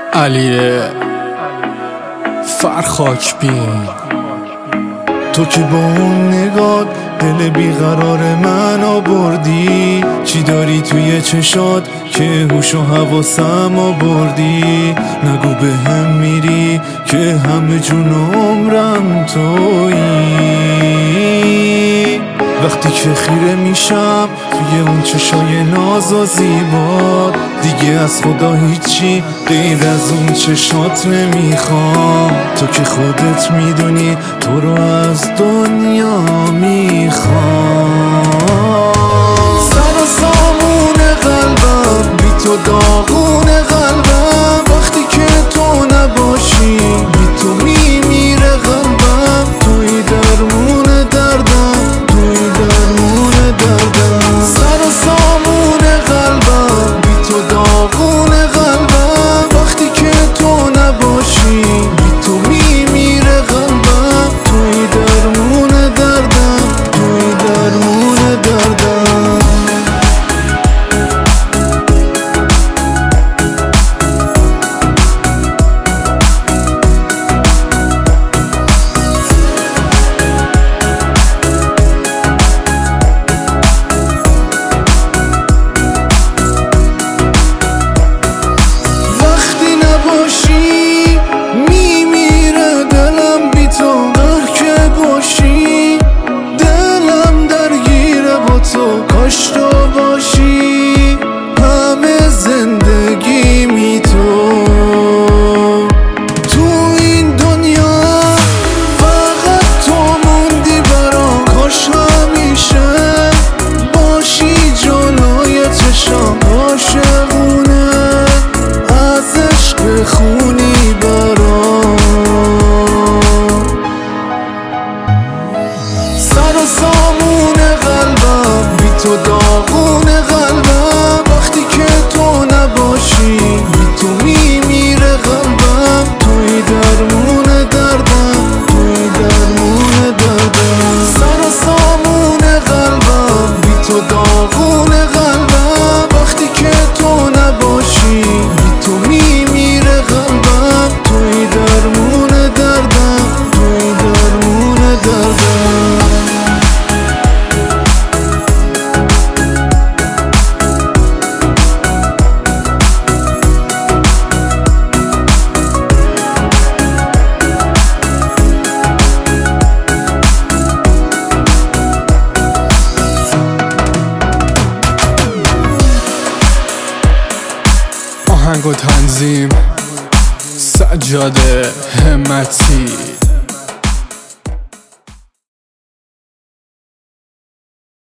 علی فرخاک بین، تو که با اون نگات دل بیقرار من آوردی. چی داری توی چشات که هوش و حواسم آوردی؟ نگو به هم میری که همه جون و عمرم تویی. وقتی که خیره میشم توی اون چشای ناز و زیبات، دیگه از خدا هیچی غیر از اون چشات نمیخوام. تو که خودت میدونی تو رو از دنیا میخوام. سر و سامون قلبم بی تو داغون قلبم، وقتی که تو نباشی بی تو میمیره قلبم. توی درمون دردم، توی درمون دردم. سر و سامون قلبم بی تو داغون قلبم، وقتی که تو نباشی بی تو میمیره قلبم. توی درمون دردم، توی درمون دردم. میمیره دلم بی تو، در که باشی دلم درگیره با تو. کاش تو باشی همه زندگی می تو. تو این دنیا فقط تو موندی برام، کاش همیشه باشی جلوی چشام. عاشقونه از عشق خونی برام. سر و سامون قلبم بی تو داغون قلبم، وقتی که تو نباشی بی تو میمیره قلبم. توی درمون دردم، توی درمون دردم. سر و سامون قلبم بی تو داغون قلبم، وقتی که تو نباشی بی تو میمیره قلبم. توی درمون دردم، توی درمون دردم. آهنگ و تنظیم سجاده همتی.